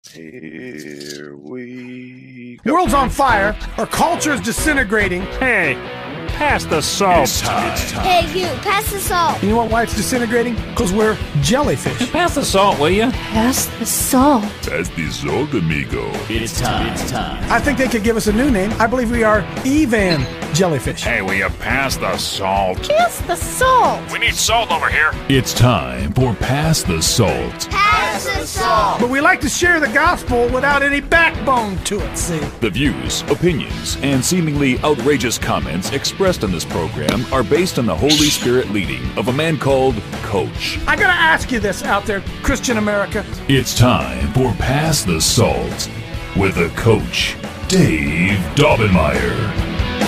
Here we go. World's on fire. Our culture is disintegrating. Hey, pass the salt. It's time. Hey, you, pass the salt. You know why it's disintegrating? Because we're jellyfish. Pass the salt, will you? Pass the salt. Pass the salt, amigo. It's time. I think they could give us a new name. I believe we are Evan jellyfish. Hey, will you pass the salt? Pass the salt. We need salt over here. It's time for Pass the Salt. Pass the salt. But we like to share the gospel without any backbone to it, see? The views, opinions, and seemingly outrageous comments expressed on this program are based on the Holy Spirit leading of a man called Coach. I gotta ask you this out there, Christian America. It's time for Pass the Salt with the Coach, Dave Daubenmire.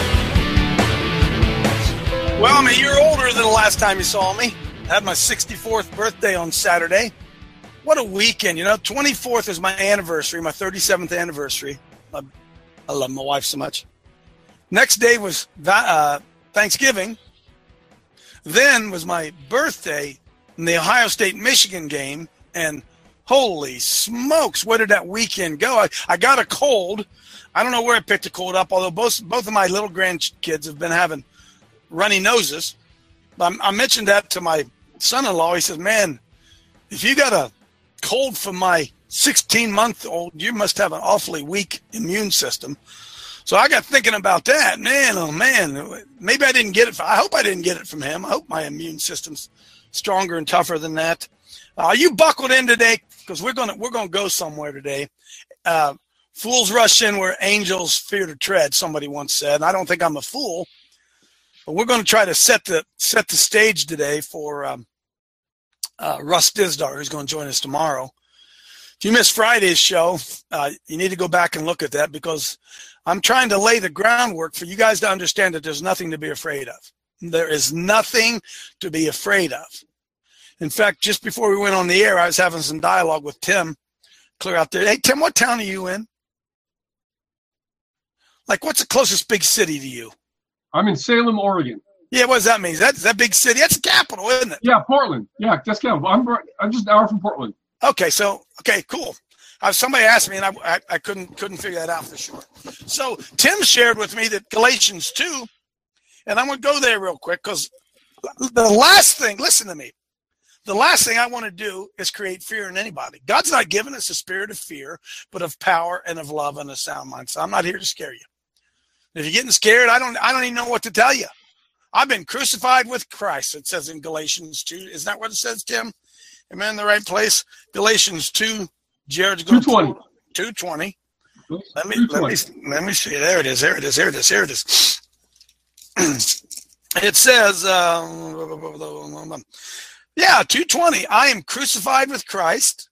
Well, I'm a year older than the last time you saw me. I had my 64th birthday on Saturday. What a weekend, you know. 24th is my anniversary, my 37th anniversary. I love my wife so much. Next day was Thanksgiving. Then was my birthday in the Ohio State-Michigan game. And holy smokes, where did that weekend go? I got a cold. I don't know where I picked a cold up, although both of my little grandkids have been having runny noses. I mentioned that to my son-in-law. He says, man, if you got a cold from my 16-month-old, you must have an awfully weak immune system. So I got thinking about that. Man, oh man, maybe I didn't get it. I hope I didn't get it from him. I hope my immune system's stronger and tougher than that. You buckled in today because we're gonna go somewhere today. Fools rush in where angels fear to tread, somebody once said. And I don't think I'm a fool. But we're going to try to set the stage today for Russ Dizdar, who's going to join us tomorrow. If you missed Friday's show, you need to go back and look at that because I'm trying to lay the groundwork for you guys to understand that there's nothing to be afraid of. There is nothing to be afraid of. In fact, just before we went on the air, I was having some dialogue with Tim clear out there. Hey, Tim, what town are you in? Like, what's the closest big city to you? I'm in Salem, Oregon. Yeah, what does that mean? Is that big city? That's the capital, isn't it? Yeah, Portland. Yeah, that's capital. I'm just an hour from Portland. Okay, cool. Somebody asked me, and I couldn't figure that out for sure. So Tim shared with me that Galatians 2, and I'm going to go there real quick because the last thing, listen to me, the last thing I want to do is create fear in anybody. God's not giving us a spirit of fear, but of power and of love and a sound mind. So I'm not here to scare you. If you're getting scared, I don't even know what to tell you. I've been crucified with Christ, it says in Galatians 2. Isn't that what it says, Tim? Am I in the right place? Galatians 2, Jared's going 2:20. 2:20. Let me see. There it is. It says, 2:20. I am crucified with Christ.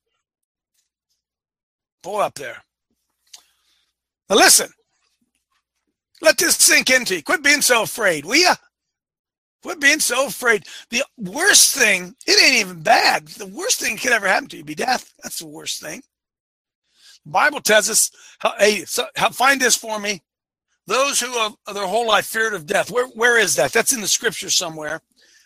Pull up there. Now listen. Let this sink into you. Quit being so afraid, will ya? Quit being so afraid. The worst thing, it ain't even bad. The worst thing that could ever happen to you be death. That's the worst thing. The Bible tells us, find this for me. Those who have their whole life feared of death. Where is that? That's in the scripture somewhere.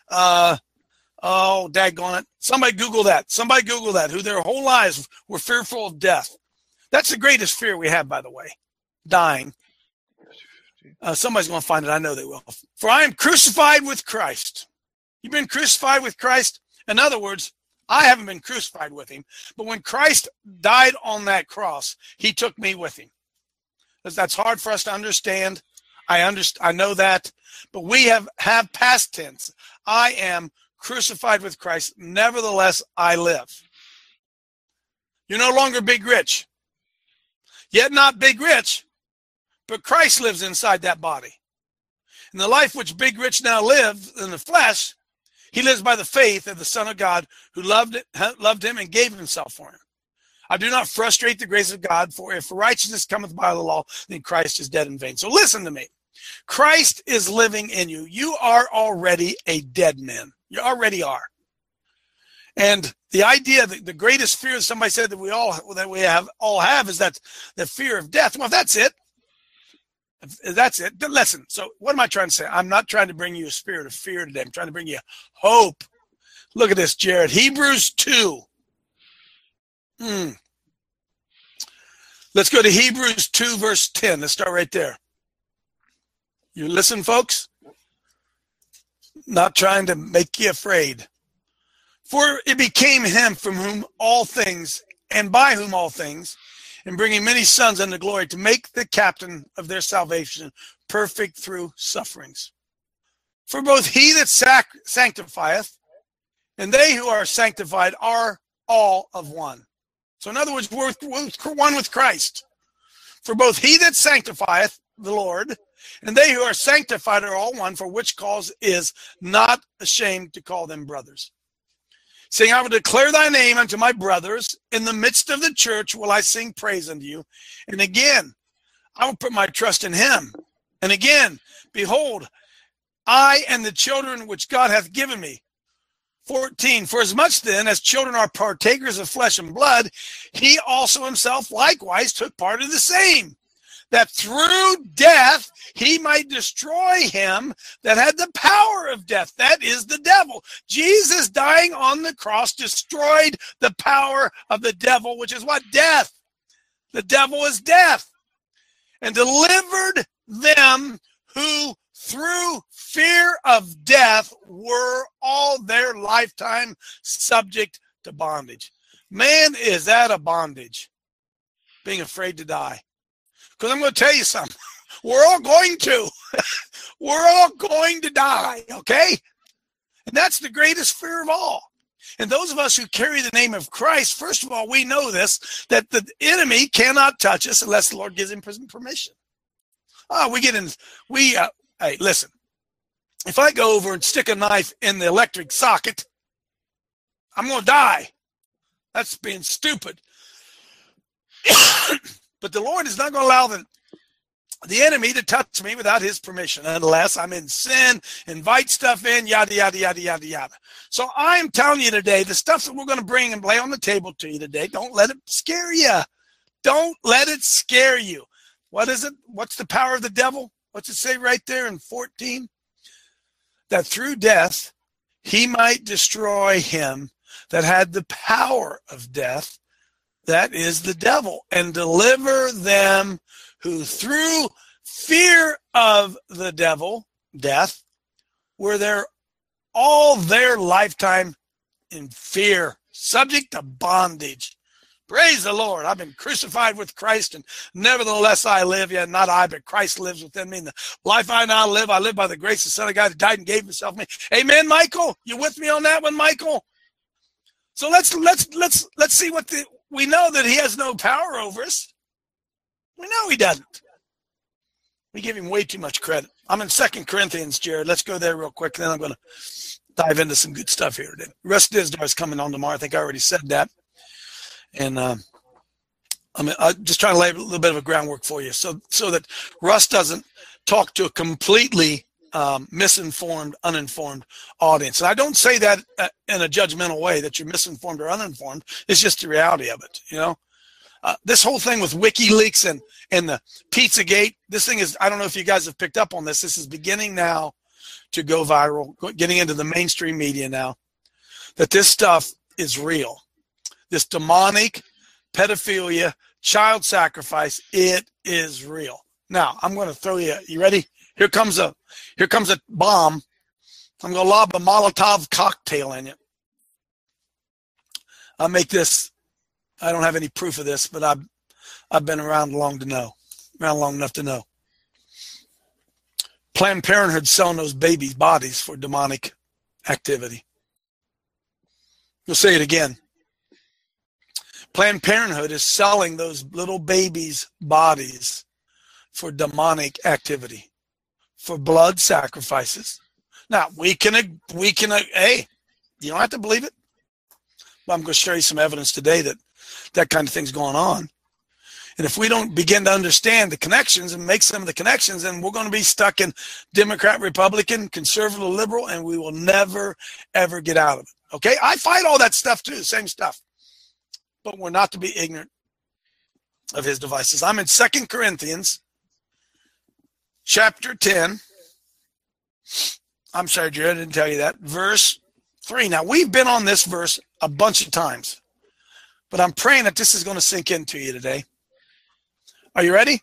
Daggone it. Somebody Google that. Who their whole lives were fearful of death. That's the greatest fear we have, by the way. Dying. Somebody's going to find it. I know they will. For I am crucified with Christ. You've been crucified with Christ? In other words, I haven't been crucified with him. But when Christ died on that cross, he took me with him. That's hard for us to understand. I know that. But we have past tense. I am crucified with Christ. Nevertheless, I live. You're no longer big rich. Yet not big rich. But Christ lives inside that body. In the life which Big Rich now lives in the flesh, he lives by the faith of the Son of God who loved him and gave himself for him. I do not frustrate the grace of God, for if righteousness cometh by the law, then Christ is dead in vain. So listen to me. Christ is living in you. You are already a dead man. You already are. And the idea that the greatest fear, somebody said that we all have is that the fear of death. Well, that's it. That's it. Listen, so what am I trying to say? I'm not trying to bring you a spirit of fear today. I'm trying to bring you hope. Look at this, Jared. Hebrews 2. Let's go to Hebrews 2, verse 10. Let's start right there. You listen, folks? Not trying to make you afraid. For it became him from whom all things, and by whom all things, and bringing many sons unto glory, to make the captain of their salvation perfect through sufferings. For both he that sanctifieth, and they who are sanctified are all of one. So in other words, we're one with Christ. For both he that sanctifieth, the Lord, and they who are sanctified are all one, for which cause is not ashamed to call them brothers. Saying, I will declare thy name unto my brothers. In the midst of the church will I sing praise unto you. And again, I will put my trust in him. And again, behold, I and the children which God hath given me. 14, for as much then as children are partakers of flesh and blood, he also himself likewise took part of the same, that through death he might destroy him that had the power of death. That is the devil. Jesus dying on the cross destroyed the power of the devil, which is what? Death. The devil is death. And delivered them who through fear of death were all their lifetime subject to bondage. Man, is that a bondage? Being afraid to die. Because I'm going to tell you something. We're all going to. We're all going to die, okay? And that's the greatest fear of all. And those of us who carry the name of Christ, first of all, we know this, that the enemy cannot touch us unless the Lord gives him permission. Hey, listen. If I go over and stick a knife in the electric socket, I'm going to die. That's being stupid. But the Lord is not going to allow the enemy to touch me without his permission, unless I'm in sin, invite stuff in, yada, yada, yada, yada, yada. So I'm telling you today, the stuff that we're going to bring and lay on the table to you today, don't let it scare you. Don't let it scare you. What is it? What's the power of the devil? What's it say right there in 14? That through death, he might destroy him that had the power of death, that is the devil, and deliver them who through fear of the devil, death, were all their lifetime in fear, subject to bondage. Praise the Lord. I've been crucified with Christ, and nevertheless I live, yet not I, but Christ lives within me. And the life I now live, I live by the grace of the Son of God who died and gave himself to me. Amen, Michael? You with me on that one, Michael? So let's see what we know that he has no power over us. We know he doesn't. We give him way too much credit. I'm in 2 Corinthians, Jared. Let's go there real quick, then I'm going to dive into some good stuff here today. Russ Dizdar is coming on tomorrow. I think I already said that. And I'm just trying to lay a little bit of a groundwork for you so that Russ doesn't talk to a completely misinformed, uninformed audience. And I don't say that in a judgmental way that you're misinformed or uninformed. It's just the reality of it, you know. This whole thing with WikiLeaks and the Pizzagate, this thing is, I don't know if you guys have picked up on this. This is beginning now to go viral, getting into the mainstream media now, that this stuff is real. This demonic pedophilia, child sacrifice, it is real. Now, I'm going to throw you ready? Here comes a bomb. I'm going to lob a Molotov cocktail in you. I'll make this, I don't have any proof of this, but I've been around long enough to know. Planned Parenthood selling those babies' bodies for demonic activity. We'll say it again. Planned Parenthood is selling those little babies' bodies for demonic activity, for blood sacrifices. Now, we can, hey, you don't have to believe it, but I'm going to show you some evidence today that kind of thing's going on. And if we don't begin to understand the connections and make some of the connections, then we're going to be stuck in Democrat, Republican, conservative, liberal, and we will never, ever get out of it. Okay? I fight all that stuff too, same stuff. But we're not to be ignorant of his devices. I'm in 2 Corinthians chapter 10. I'm sorry, Jared, I didn't tell you that. Verse 3. Now, we've been on this verse a bunch of times, but I'm praying that this is going to sink into you today. Are you ready?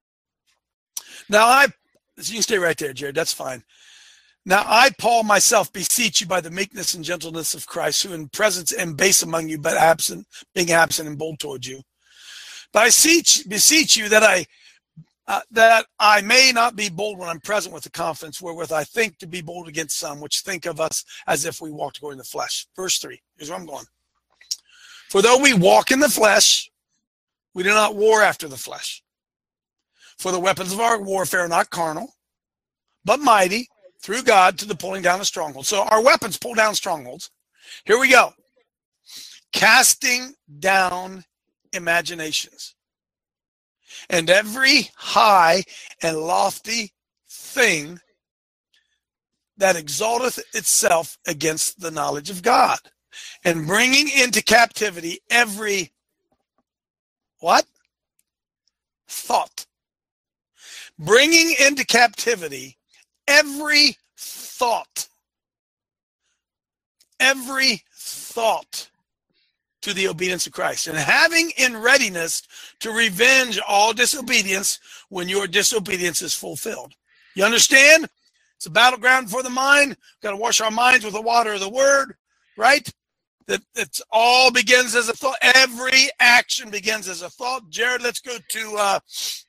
Now you can stay right there, Jared. That's fine. Now I, Paul, myself, beseech you by the meekness and gentleness of Christ, who in presence am base among you, but being absent and bold toward you. But I beseech you that I may not be bold when I'm present with the confidence wherewith I think to be bold against some, which think of us as if we walked according to the flesh. Verse 3. Here's where I'm going. For though we walk in the flesh, we do not war after the flesh. For the weapons of our warfare are not carnal, but mighty through God to the pulling down of strongholds. So our weapons pull down strongholds. Here we go. Casting down imaginations and every high and lofty thing that exalteth itself against the knowledge of God, and bringing into captivity every what? Thought. Bringing into captivity every thought to the obedience of Christ, and having in readiness to revenge all disobedience when your disobedience is fulfilled. You understand? It's a battleground for the mind. We've got to wash our minds with the water of the word, right? That it all begins as a thought. Every action begins as a thought. Jared, let's go to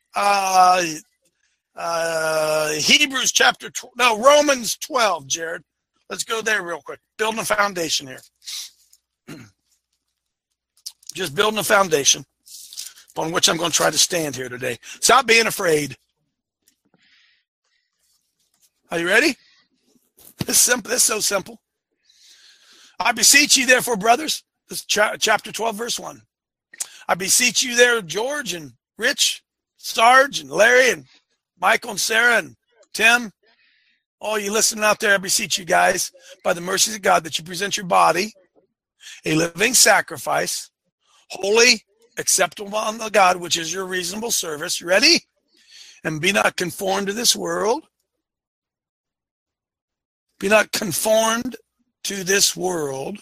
Hebrews chapter 12. No, Romans 12, Jared. Let's go there real quick. Building a foundation here. Just building a foundation upon which I'm going to try to stand here today. Stop being afraid. Are you ready? This is simple. This is so simple. I beseech you, therefore, brothers. This is chapter 12, verse 1. I beseech you there, George and Rich, Sarge and Larry and Michael and Sarah and Tim. All you listening out there, I beseech you guys, by the mercies of God, that you present your body a living sacrifice, holy, acceptable unto God, which is your reasonable service. You ready? And be not conformed to this world. Be not conformed to this world.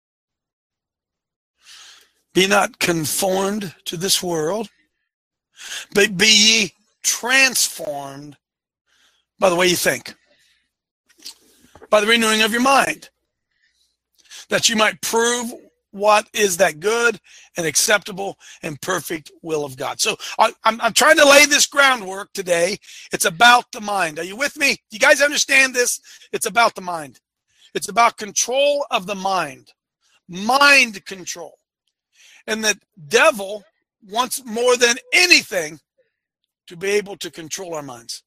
Be not conformed to this world, but be ye transformed by the way you think, by the renewing of your mind, that you might prove what is that good and acceptable and perfect will of God. So I'm trying to lay this groundwork today. It's about the mind. Are you with me? Do you guys understand this? It's about the mind. It's about control of the mind. Mind control. And the devil wants more than anything to be able to control our minds.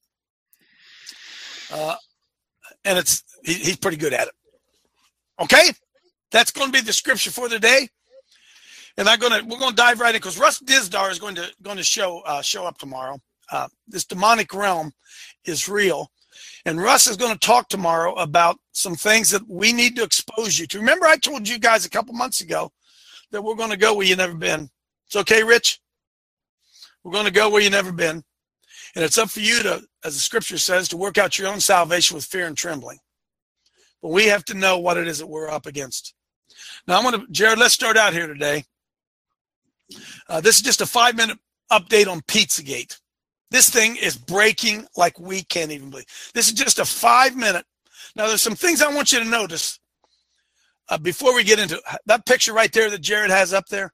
And he's pretty good at it. Okay? That's going to be the scripture for the day. And we're going to dive right in, because Russ Dizdar is going to show up tomorrow. This demonic realm is real. And Russ is going to talk tomorrow about some things that we need to expose you to. Remember, I told you guys a couple months ago that we're going to go where you've never been. It's okay, Rich? We're going to go where you've never been. And it's up for you to, as the scripture says, to work out your own salvation with fear and trembling. But we have to know what it is that we're up against. Now, Jared, let's start out here today. This is just a 5-minute update on Pizzagate. This thing is breaking like we can't even believe. This is just a 5-minute. Now, there's some things I want you to notice before we get into that picture right there that Jared has up there.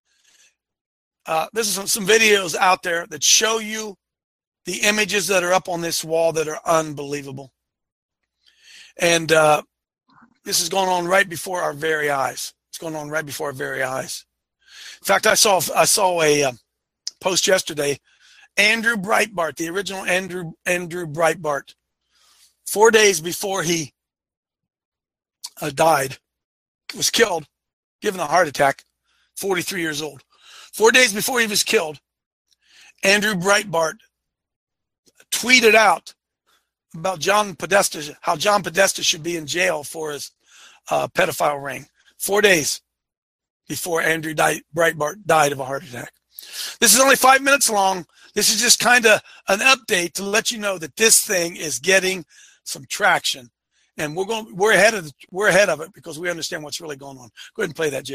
This is some videos out there that show you the images that are up on this wall that are unbelievable. And this is going on right before our very eyes. It's going on right before our very eyes. In fact, I saw a post yesterday. Andrew Breitbart, the original Andrew Breitbart, 4 days before he died, was killed, given a heart attack, 43 years old. 4 days before he was killed, Andrew Breitbart tweeted out about John Podesta, how John Podesta should be in jail for his pedophile ring. 4 days before Andrew Breitbart died of a heart attack. This is only 5 minutes long. This is just kind of an update to let you know that this thing is getting some traction, and we're ahead of it because we understand what's really going on. Go ahead and play that, Jared.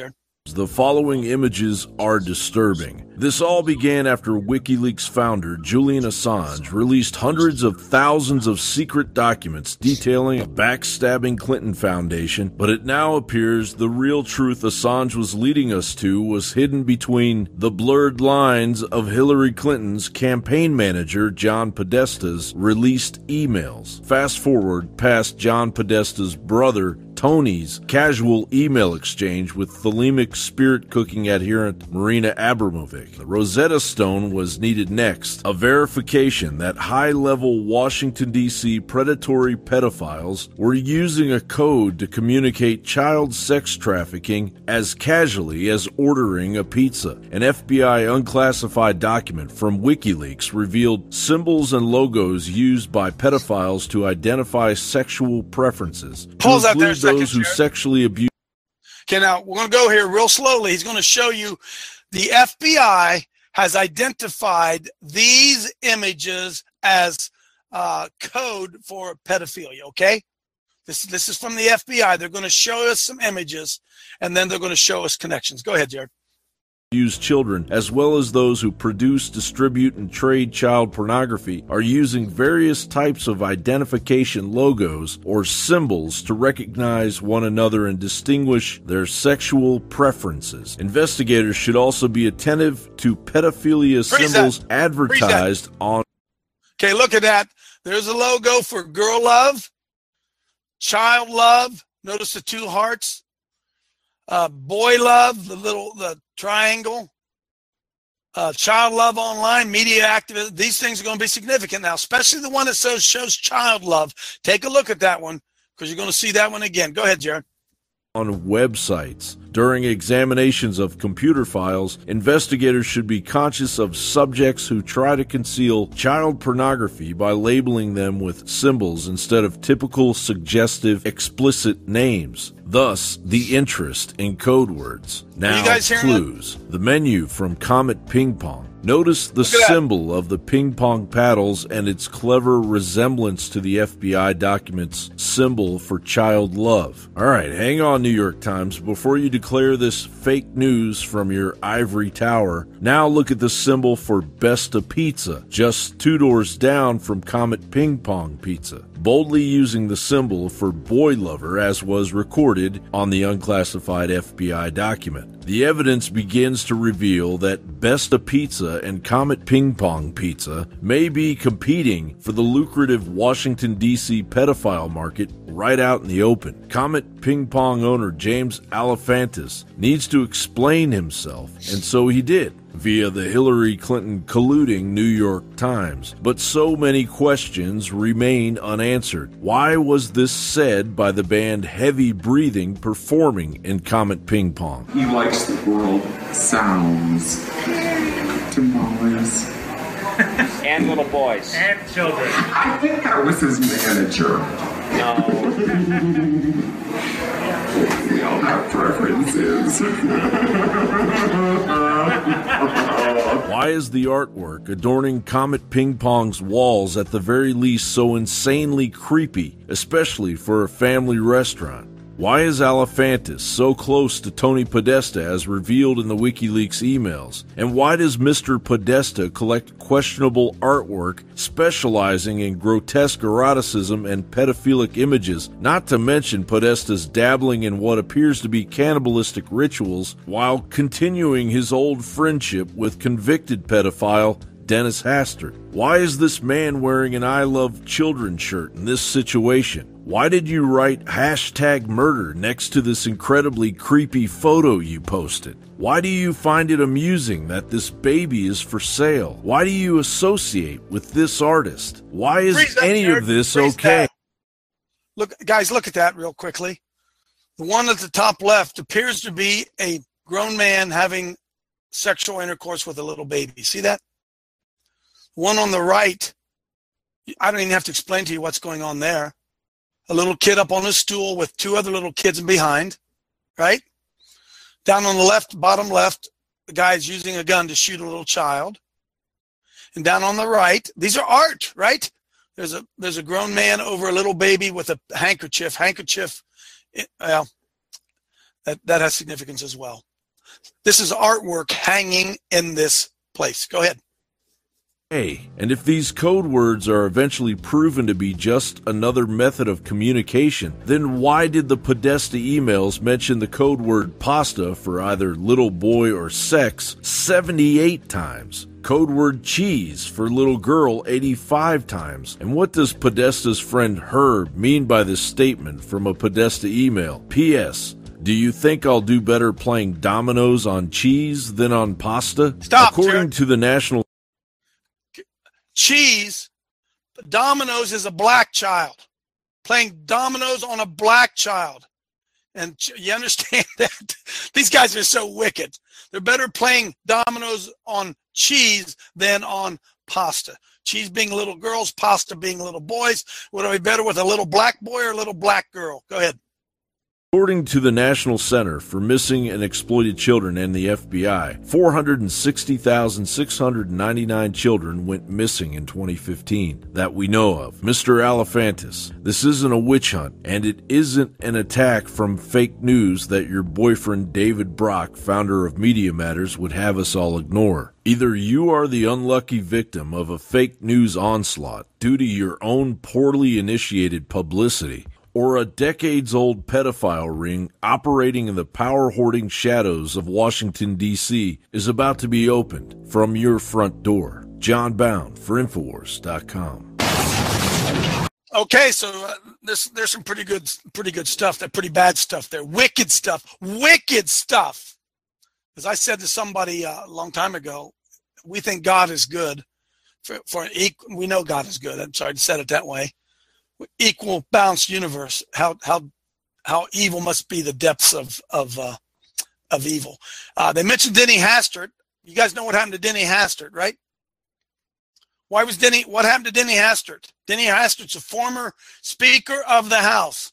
The following images are disturbing. This all began after WikiLeaks founder Julian Assange released hundreds of thousands of secret documents detailing a backstabbing Clinton Foundation, but it now appears the real truth Assange was leading us to was hidden between the blurred lines of Hillary Clinton's campaign manager John Podesta's released emails. Fast forward past John Podesta's brother Tony's casual email exchange with thelemic spirit cooking adherent Marina Abramovic. The Rosetta Stone was needed next, a verification that high-level Washington, D.C. predatory pedophiles were using a code to communicate child sex trafficking as casually as ordering a pizza. An FBI unclassified document from WikiLeaks revealed symbols and logos used by pedophiles to identify sexual preferences. Pause out there a second, those who Jared. sexually abuse. Okay, now we're going to go here real slowly. He's going to show you the FBI has identified these images as code for pedophilia, okay? This is from the FBI. They're going to show us some images, and then they're going to show us connections. Go ahead, Jared. Use children, as well as those who produce, distribute, and trade child pornography, are using various types of identification logos or symbols to recognize one another and distinguish their sexual preferences. Investigators should also be attentive to pedophilia symbols advertised on. Okay, look at that. There's a logo for girl love, child love. Notice the two hearts. Boy love, the triangle, child love online, media activism. These things are going to be significant now, especially the one that shows child love. Take a look at that one because you're going to see that one again. Go ahead, Jared. On websites. During examinations of computer files, investigators should be conscious of subjects who try to conceal child pornography by labeling them with symbols instead of typical suggestive, explicit names. Thus, the interest in code words. Now, clues. The menu from Comet Ping Pong. Notice the symbol of the ping pong paddles and its clever resemblance to the FBI document's symbol for child love. All right, hang on, New York Times. Before you declare this fake news from your ivory tower, now look at the symbol for Besta Pizza, just 2 doors down from Comet Ping Pong Pizza, boldly using the symbol for boy lover as was recorded on the unclassified FBI document. The evidence begins to reveal that Besta Pizza and Comet Ping Pong Pizza may be competing for the lucrative Washington, D.C. pedophile market right out in the open. Comet Ping Pong owner James Alefantis needs to explain himself, and so he did, via the Hillary Clinton colluding New York Times. But so many questions remain unanswered. Why was this said by the band Heavy Breathing performing in Comet Ping Pong? He likes the world sounds. Tamales. And little boys. And children. I think that was his manager. No. We all have preferences. Why is the artwork adorning Comet Ping Pong's walls at the very least so insanely creepy, especially for a family restaurant? Why is Alefantis so close to Tony Podesta as revealed in the WikiLeaks emails? And why does Mr. Podesta collect questionable artwork specializing in grotesque eroticism and pedophilic images, not to mention Podesta's dabbling in what appears to be cannibalistic rituals while continuing his old friendship with convicted pedophile Dennis Hastert? Why is this man wearing an I Love Children shirt in this situation? Why did you write #murder next to this incredibly creepy photo you posted? Why do you find it amusing that this baby is for sale? Why do you associate with this artist? Why is any of this okay? Look, guys, look at that real quickly. The one at the top left appears to be a grown man having sexual intercourse with a little baby. See that? One on the right, I don't even have to explain to you what's going on there. A little kid up on a stool with 2 other little kids behind, right? Down on the left, bottom left, the guy's using a gun to shoot a little child. And down on the right, these are art, right? There's a grown man over a little baby with a handkerchief. Well, that has significance as well. This is artwork hanging in this place. Go ahead. Hey, and if these code words are eventually proven to be just another method of communication, then why did the Podesta emails mention the code word pasta for either little boy or sex 78 times? Code word cheese for little girl 85 times. And what does Podesta's friend Herb mean by this statement from a Podesta email? P.S. Do you think I'll do better playing dominoes on cheese than on pasta? Stop, According Jared. to the National... Cheese, dominoes is a black child. Playing dominoes on a black child. And you understand that? These guys are so wicked. They're better playing dominoes on cheese than on pasta. Cheese being little girls, pasta being little boys. Would it be better with a little black boy or a little black girl? Go ahead. According to the National Center for Missing and Exploited Children and the FBI, 460,699 children went missing in 2015 that we know of. Mr. Alephantis, this isn't a witch hunt, and it isn't an attack from fake news that your boyfriend David Brock, founder of Media Matters, would have us all ignore. Either you are the unlucky victim of a fake news onslaught due to your own poorly initiated publicity, or a decades-old pedophile ring operating in the power-hoarding shadows of Washington, D.C. is about to be opened from your front door. John Bound for Infowars.com. Okay, so there's some pretty good stuff. That pretty bad stuff there. Wicked stuff. As I said to somebody a long time ago, we think God is good. We know God is good. I'm sorry to say it that way. Equal balanced universe. How evil must be the depths of evil. They mentioned Denny Hastert. You guys know what happened to Denny Hastert, right? What happened to Denny Hastert? Denny Hastert's a former Speaker of the House.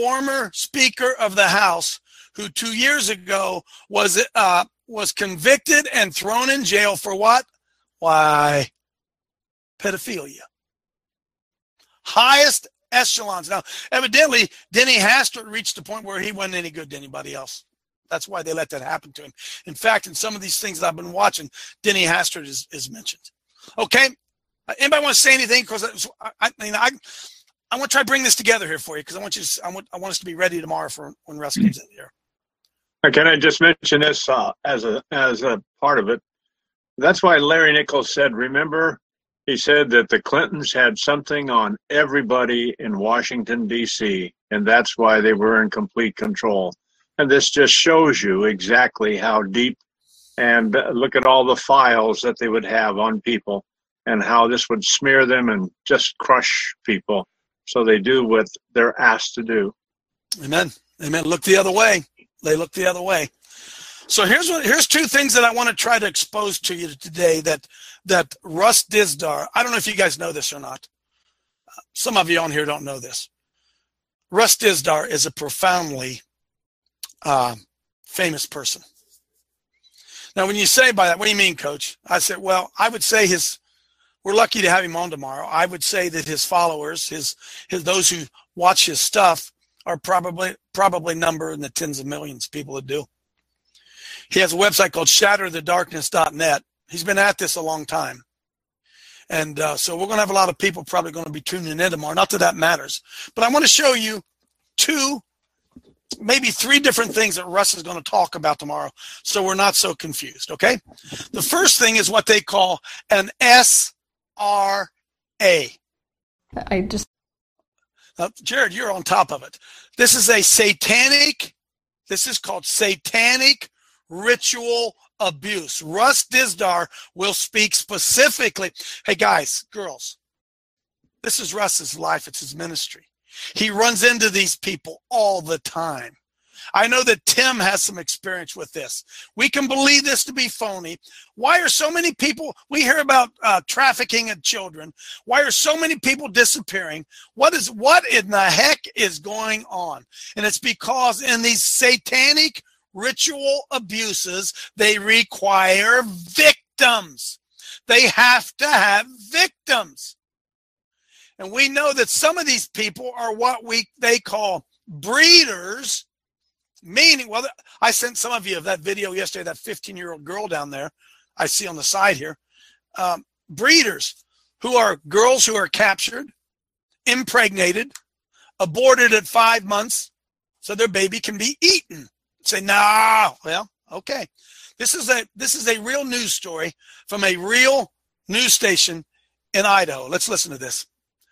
Who 2 years ago was convicted and thrown in jail for what? Why? Pedophilia. Highest echelons. Now, evidently, Denny Hastert reached a point where he wasn't any good to anybody else. That's why they let that happen to him. In fact, in some of these things that I've been watching, Denny Hastert is mentioned. Okay? Anybody want to say anything? Because I want to try to bring this together here for you, because I want us to be ready tomorrow for when Russ comes in here. Can I just mention this as a part of it? That's why Larry Nichols said, remember, he said that the Clintons had something on everybody in Washington, D.C., and that's why they were in complete control. And this just shows you exactly how deep, and look at all the files that they would have on people and how this would smear them and just crush people. So they do what they're asked to do. Amen. Look the other way. They look the other way. So here's two things that I want to try to expose to you today that Russ Dizdar, I don't know if you guys know this or not. Some of you on here don't know this. Russ Dizdar is a profoundly famous person. Now, when you say by that, what do you mean, Coach? I said, well, I would say we're lucky to have him on tomorrow. I would say that his followers, those who watch his stuff are probably number in the tens of millions of people that do. He has a website called shatterthedarkness.net. He's been at this a long time. And so we're going to have a lot of people probably going to be tuning in tomorrow. Not that matters. But I want to show you two, maybe three different things that Russ is going to talk about tomorrow, so we're not so confused, okay? The first thing is what they call an SRA. Jared, you're on top of it. This is called satanic ritual abuse. Russ Dizdar will speak specifically. Hey, guys, girls, this is Russ's life. It's his ministry. He runs into these people all the time. I know that Tim has some experience with this. We can believe this to be phony. Why are so many people, we hear about trafficking of children. Why are so many people disappearing? What in the heck is going on? And it's because in these satanic ritual abuses, they require victims. They have to have victims. And we know that some of these people are what they call breeders Meaning, well, I sent some of you that video yesterday, that 15-year-old girl down there I see on the side here. Breeders who are girls who are captured, impregnated, aborted at 5 months so their baby can be eaten. Say, no. Well, okay. This is a real news story from a real news station in Idaho. Let's listen to this.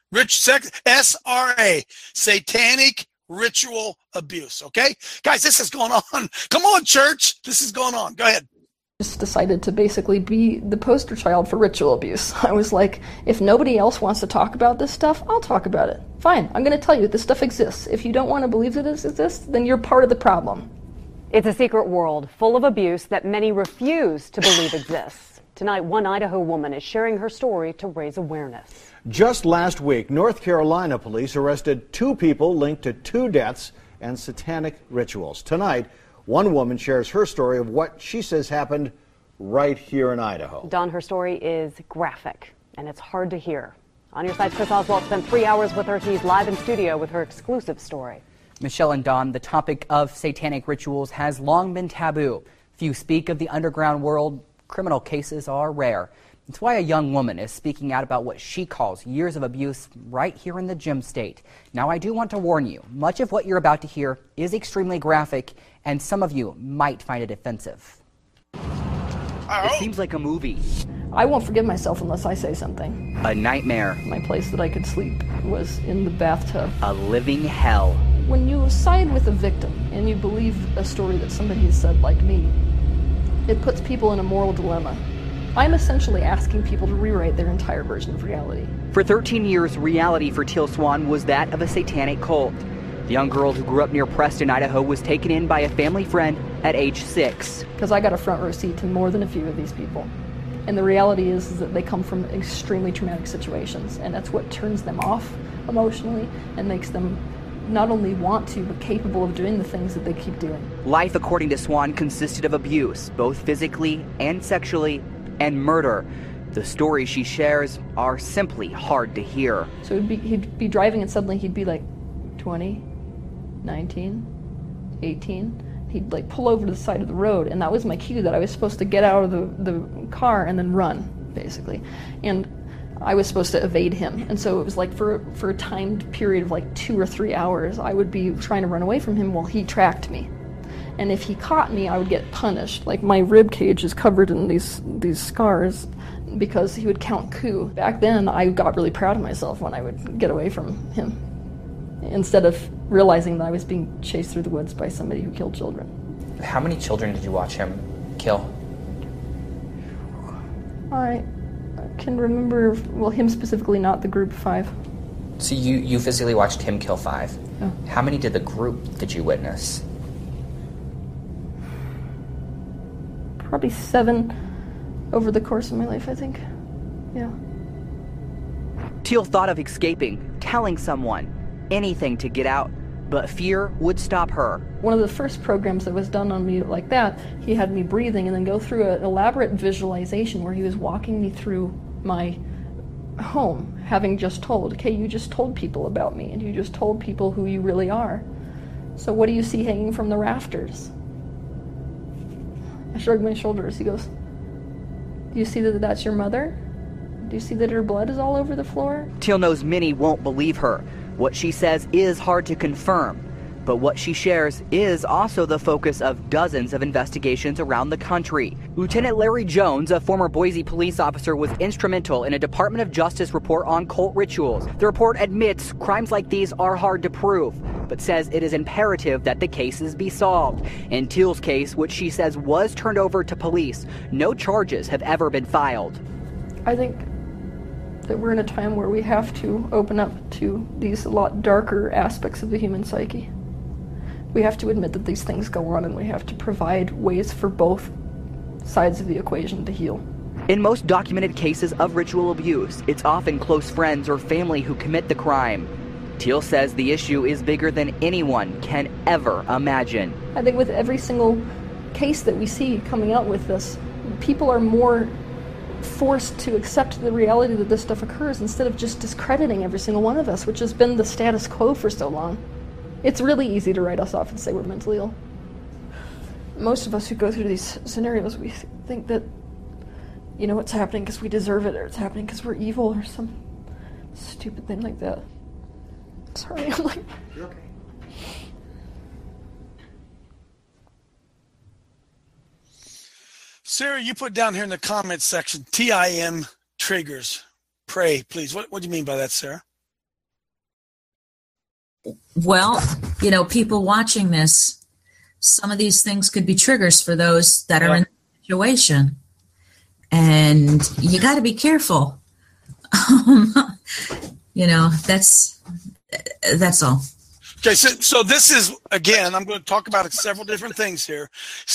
SRA, satanic ritual abuse. Okay? Guys, this is going on. Come on, church. This is going on. Go ahead. Just decided to basically be the poster child for ritual abuse. I was like, if nobody else wants to talk about this stuff, I'll talk about it. Fine, I'm going to tell you this stuff exists. If you don't want to believe that it exists, then you're part of the problem. It's a secret world full of abuse that many refuse to believe exists. Tonight, one Idaho woman is sharing her story to raise awareness. Just last week, North Carolina police arrested 2 people linked to 2 deaths and satanic rituals. Tonight, one woman shares her story of what she says happened right here in Idaho. Dawn, her story is graphic, and it's hard to hear. On Your Side's Chris Oswald spent 3 hours with her. He's live in studio with her exclusive story. Michelle and Dawn, the topic of satanic rituals has long been taboo. Few speak of the underground world. Criminal cases are rare. It's why a young woman is speaking out about what she calls years of abuse right here in the Gem State. Now, I do want to warn you, much of what you're about to hear is extremely graphic, and some of you might find it offensive. It seems like a movie. I won't forgive myself unless I say something. A nightmare. My place that I could sleep was in the bathtub. A living hell. When you side with a victim and you believe a story that somebody has said like me, it puts people in a moral dilemma. I'm essentially asking people to rewrite their entire version of reality. For 13 years, reality for Teal Swan was that of a satanic cult. The young girl who grew up near Preston, Idaho, was taken in by a family friend at age 6. Because I got a front row seat to more than a few of these people. And the reality is that they come from extremely traumatic situations, and that's what turns them off emotionally and makes them not only want to, but capable of doing the things that they keep doing. Life, according to Swan, consisted of abuse, both physically and sexually, and murder. The stories she shares are simply hard to hear. So he'd be driving and suddenly he'd be like 20, 19, 18. He'd like pull over to the side of the road, and that was my cue that I was supposed to get out of the car and then run, basically. And I was supposed to evade him. And so it was like for a timed period of like 2 or 3 hours, I would be trying to run away from him while he tracked me. And if he caught me, I would get punished. Like my rib cage is covered in these scars because he would count coup. Back then, I got really proud of myself when I would get away from him, instead of realizing that I was being chased through the woods by somebody who killed children. How many children did you watch him kill? I can remember, well, him specifically, not the group 5. So you physically watched him kill 5? Yeah. How many did you witness? Probably 7 over the course of my life, I think. Yeah. Teal thought of escaping, telling someone, anything to get out, but fear would stop her. One of the first programs that was done on me like that, he had me breathing and then go through an elaborate visualization where he was walking me through my home, having just told, okay, you just told people about me, and you just told people who you really are. So what do you see hanging from the rafters? I shrugged my shoulders. He goes, do you see that that's your mother? Do you see that her blood is all over the floor? Teal knows many won't believe her. What she says is hard to confirm, but what she shares is also the focus of dozens of investigations around the country. Lieutenant Larry Jones, a former Boise police officer, was instrumental in a Department of Justice report on cult rituals. The report admits crimes like these are hard to prove, but says it is imperative that the cases be solved. In Teal's case, which she says was turned over to police, no charges have ever been filed. I think that we're in a time where we have to open up to these a lot darker aspects of the human psyche. We have to admit that these things go on, and we have to provide ways for both sides of the equation to heal. In most documented cases of ritual abuse, it's often close friends or family who commit the crime. Teal says the issue is bigger than anyone can ever imagine. I think with every single case that we see coming out with this, people are more forced to accept the reality that this stuff occurs instead of just discrediting every single one of us, which has been the status quo for so long. It's really easy to write us off and say we're mentally ill. most of us who go through these scenarios, we think that, you know, it's happening because we deserve it, or it's happening because we're evil, or some stupid thing like that. Sorry, I'm like... You're okay. Sarah, you put down here in the comments section, TIM triggers. Pray, please. What do you mean by that, Sarah? Well, you know, people watching this, some of these things could be triggers for those that are in the situation. And you got to be careful. You know, that's all. Okay, so this is, again, I'm going to talk about several different things here.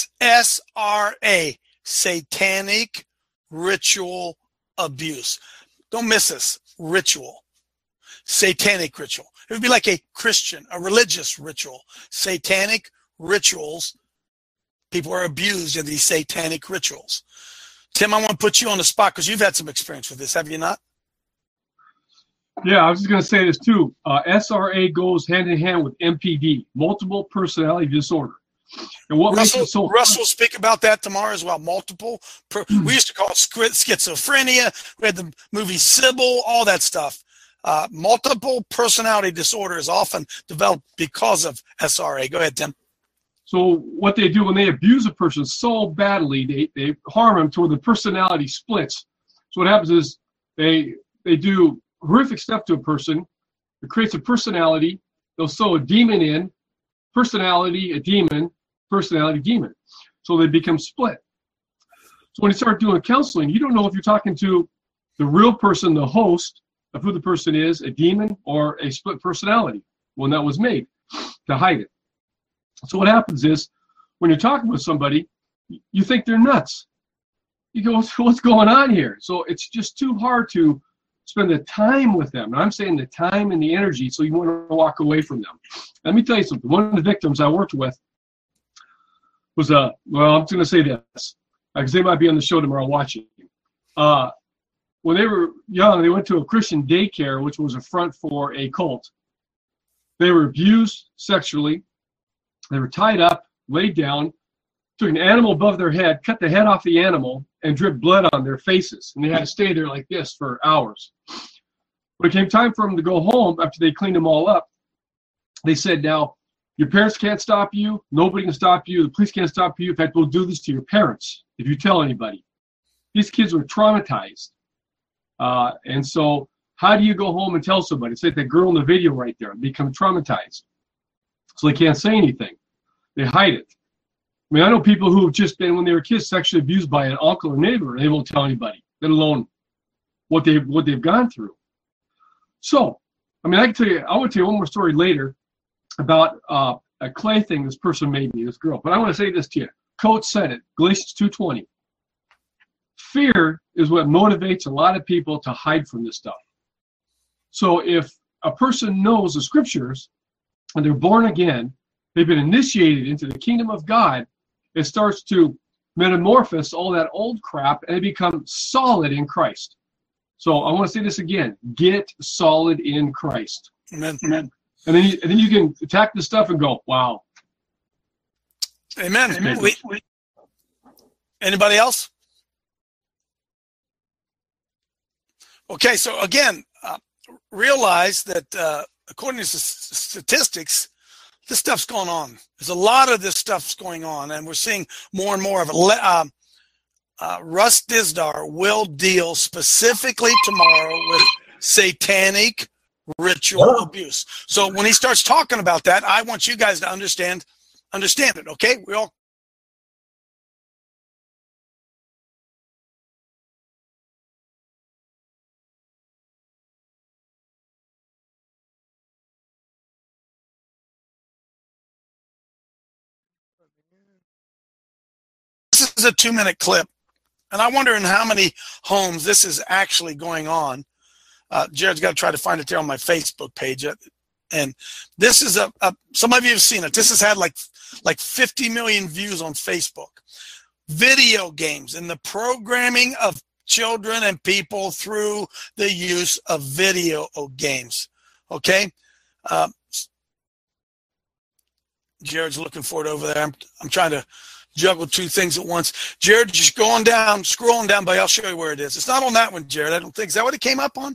SRA, satanic ritual abuse. Don't miss this. Ritual. Satanic ritual. It would be like a Christian, a religious ritual. Satanic rituals. People are abused in these satanic rituals. Tim, I want to put you on the spot because you've had some experience with this, have you not? Yeah, I was just going to say this too. SRA goes hand in hand with MPD, multiple personality disorder. And what Russell will speak about that tomorrow as well. We used to call it schizophrenia. We had the movie Sybil, all that stuff. Multiple personality disorder is often developed because of SRA. Go ahead, Tim. So what they do when they abuse a person so badly, they harm them to where the personality splits. So what happens is they do horrific stuff to a person. It creates a personality. They'll sew a demon in, personality, a demon, personality, demon. So they become split. So when you start doing counseling, you don't know if you're talking to the real person, the host of who the person is, a demon or a split personality, one that was made to hide it. So what happens is when you're talking with somebody, you think they're nuts. You go, what's going on here? So it's just too hard to spend the time with them. And I'm saying the time and the energy, so you want to walk away from them. Let me tell you something. One of the victims I worked with was well, I'm just going to say this, because they might be on the show tomorrow watching. When they were young, they went to a Christian daycare, which was a front for a cult. They were abused sexually. They were tied up, laid down, took an animal above their head, cut the head off the animal, and dripped blood on their faces. And they had to stay there like this for hours. When it came time for them to go home after they cleaned them all up, they said, now, your parents can't stop you. Nobody can stop you. The police can't stop you. In fact, we'll do this to your parents if you tell anybody. These kids were traumatized. And so how do you go home and tell somebody? It's like that girl in the video right there. They become traumatized. So they can't say anything. They hide it. I mean, I know people who have just been, when they were kids, sexually abused by an uncle or neighbor, and they won't tell anybody, let alone what they've gone through. So, I mean, I want to tell you one more story later about a clay thing this person made me, this girl. But I want to say this to you. Coach said it, Galatians 2:20. Fear is what motivates a lot of people to hide from this stuff. So if a person knows the scriptures and they're born again, they've been initiated into the kingdom of God, it starts to metamorphose all that old crap and they become solid in Christ. So I want to say this again. Get solid in Christ. Amen. Amen. And then you can attack this stuff and go, wow. Amen. Amen. Anybody else? Okay, so again, realize that according to statistics, this stuff's going on. There's a lot of this stuff's going on, and we're seeing more and more of it. Russ Dizdar will deal specifically tomorrow with satanic ritual abuse. So when he starts talking about that, I want you guys to understand it, okay? We all This is a 2-minute clip, and I wonder in how many homes this is actually going on. Jared's got to try to find it there on my Facebook page. And this is some of you have seen it. This has had like 50 million views on Facebook. Video games and the programming of children and people through the use of video games. Okay? Jared's looking for it over there. I'm trying to juggle two things at once. Jared, just scrolling down, but I'll show you where it is. It's not on that one, Jared. I don't think. Is that what it came up on?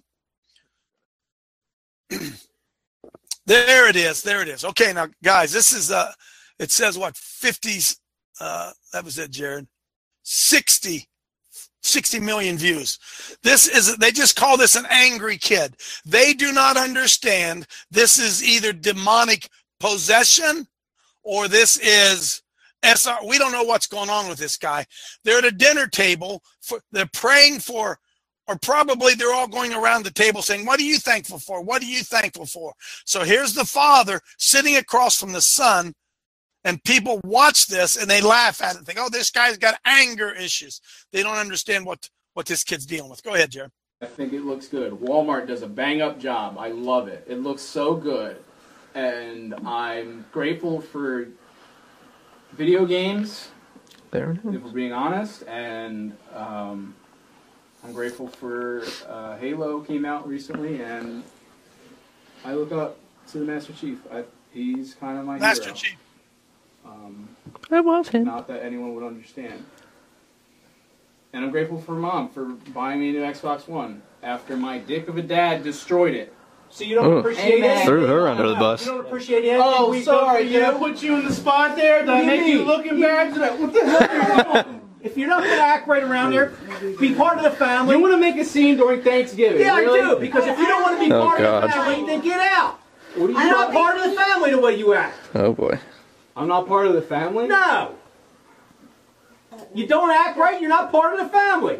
There it is. There it is. Okay, now, guys, this is, it says what, 50s, that was it, Jared, 60 million views. They just call this an angry kid. They do not understand this is either demonic possession or this is SR. We don't know what's going on with this guy. They're at a dinner table. They're praying for, or probably they're all going around the table saying, what are you thankful for? What are you thankful for? So here's the father sitting across from the son, and people watch this and they laugh at it and think, oh, this guy's got anger issues. They don't understand what this kid's dealing with. Go ahead, Jared. I think it looks good. Walmart does a bang-up job. I love it. It looks so good. And I'm grateful for video games, if we're being honest. And I'm grateful for Halo came out recently, and I look up to the Master Chief. He's kind of my Master hero. Chief. I love him. Not that anyone would understand. And I'm grateful for Mom for buying me a new Xbox One after my dick of a dad destroyed it. So you don't appreciate it? Threw her under the bus. You don't appreciate it? Oh, sorry. Did I put you in the spot there? Did I make you looking bad? What the hell are you doing? If you're not going to act right around there, be part of the family. You want to make a scene during Thanksgiving? Yeah, really? I do. Because if you don't want to be part of the family, then get out. What are you I'm not part of the family the way you act. Oh, boy. I'm not part of the family? No. You don't act right, you're not part of the family.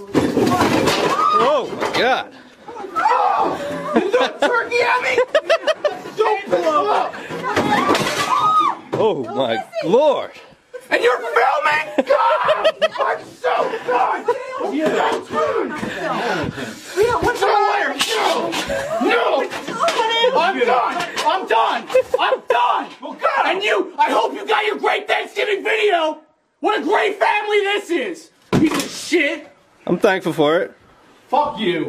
Oh, my God. Oh! You threw a turkey at me? Don't blow up. Oh, my Lord. And you're filming? God! I'm so done! What's the matter? No! I'm done! I'm done! I'm done! Well, God! And you, I hope you got your great Thanksgiving video! What a great family this is! Piece of shit! I'm thankful for it. Fuck you!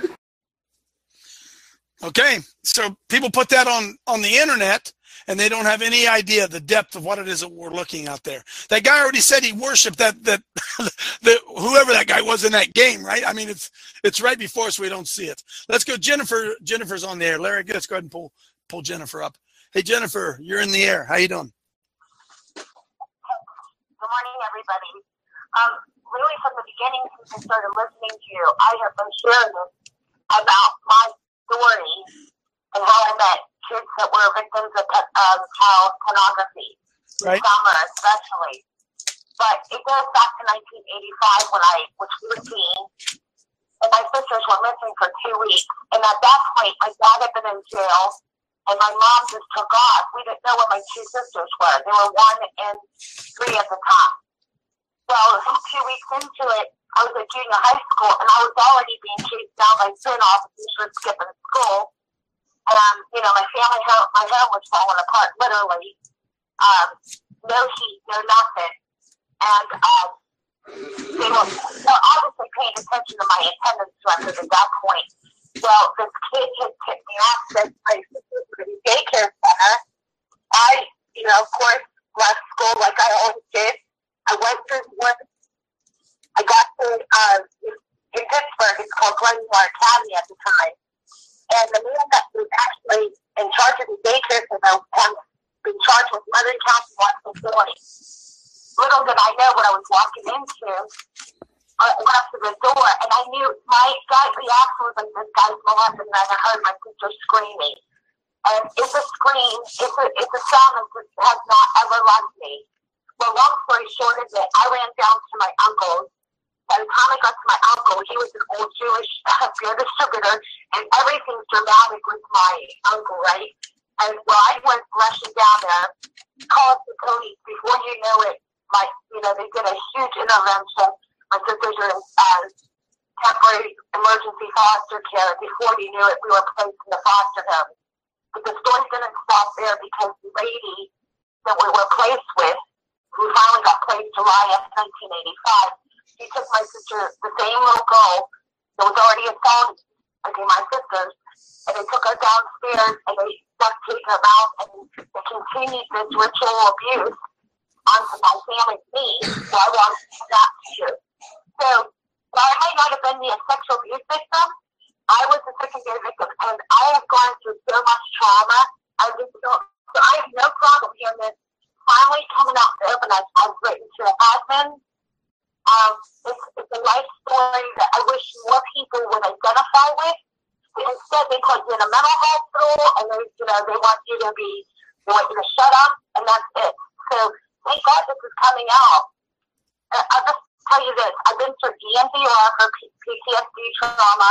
Okay, so people put that on the internet, and they don't have any idea the depth of what it is that we're looking out there. That guy already said he worshipped that whoever that guy was in that game, right? I mean, it's right before us. We don't see it. Let's go, Jennifer. Jennifer's on the air. Larry, let's go ahead and pull Jennifer up. Hey, Jennifer, you're in the air. How you doing? Good morning, everybody. Really, from the beginning, since I started listening to you, I have been sharing this about my story and how I met kids that were victims of child pornography, right. Summer especially. But it goes back to 1985 when I was 14, and my sisters were missing for 2 weeks. And at that point, my dad had been in jail, and my mom just took off. We didn't know where my two sisters were. They were 1 and 3 at the time. Well, 2 weeks into it, I was at junior high school, and I was already being chased down by prison officers for skipping school. You know, my hair was falling apart, literally. No heat, no nothing. And they were obviously paying attention to my attendance record at that point. Well, this kid had tipped me off that my sister was at a daycare center. I, of course, left school like I always did. I went through one. I got to, in Pittsburgh, it's called Glenmore Academy at the time. And the man that was actually in charge of the daycare center had been charged with murdering counts once before. Little did I know what I was walking into. I went up to the door, and I knew my gut reaction was like, this guy's molested, and I heard my sister screaming. And it's a scream, it's a sound that has not ever left me. Well, long story short of it, I ran down to my uncle's. By the time I got to my uncle, he was an old Jewish beer distributor, and everything's dramatic with my uncle, right? And I went rushing down there, called the police. Before you know it, they did a huge intervention. My sisters were in temporary emergency foster care. Before you knew it, we were placed in the foster home. But the story didn't stop there because the lady that we were placed with, who finally got placed July of 1985, she took my sister, the same little girl that was already assaulted, my sisters, and they took her downstairs and they duct taped her mouth and they continued this ritual abuse. onto my family's needs, so I wanted not to. So, while I might not have been the sexual abuse victim, I was a secondary victim, and I have gone through so much trauma. So I have no problem hearing this finally coming out in the open. I've written to a husband. It's a life story that I wish more people would identify with. Instead, they put you in a mental hospital, and they want you to shut up, and that's it. So thank God this is coming out. I'll just tell you this: I've been through EMDR for PTSD trauma,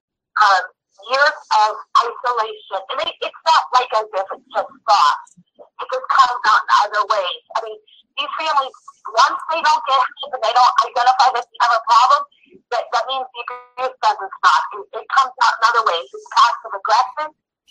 years of isolation. I mean, it's not like as if it's just thoughts. It just comes out in other ways. I mean, these families, once they don't get help and they don't identify that they have a problem, that means the abuse doesn't stop. It comes out in other ways. It's passive aggressive,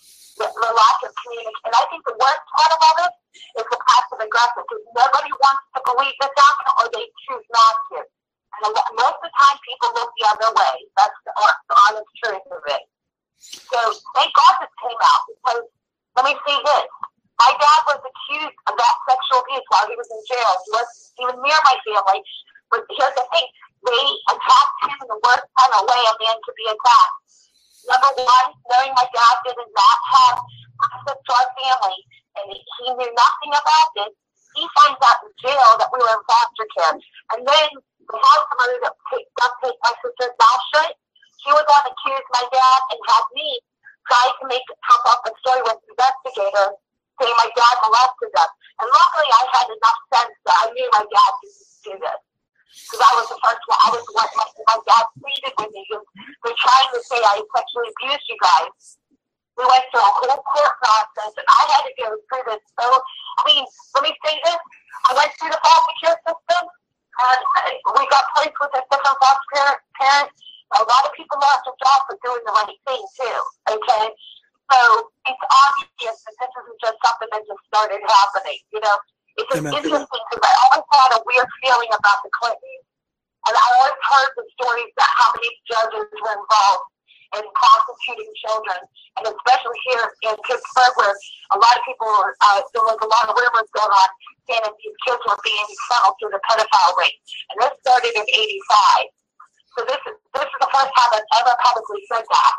the lack of communication. And I think the worst part of all this is the passive aggressive, because nobody wants to believe this out or they choose not to. And most of the time, people look the other way. That's the honest truth of it. So thank God this came out, because let me say this. My dad was accused of that sexual abuse while he was in jail. He wasn't even near my family. But here's the thing. They attacked him in the worst kind of way a man could be attacked. Number one, knowing my dad did not have access to our family, and he knew nothing about this, he finds out in jail that we were in foster care. And then the house mother that take my sister's mouth shut, she was on to accuse my dad and had me try to come up a story with the investigator saying my dad molested them. And luckily I had enough sense that I knew my dad didn't do this. Because I was the first one. I was the one my dad pleaded with me. They're trying to say I sexually abused you guys. We went through a whole court process, and I had to go through this. So, I mean, let me say this. I went through the foster care system, and we got placed with a different foster parent. A lot of people lost their jobs for doing the right thing, too. Okay? So, it's obvious that this isn't just something that just started happening. You know, it's just interesting because I always had a weird feeling about the Clintons. And I always heard the stories about how many judges were involved in prosecuting children, and especially here in Pittsburgh, where a lot of people were, there was a lot of rumors going on saying that these kids were being funneled through the pedophile ring. And this started in '85. So this is the first time I've ever publicly said that.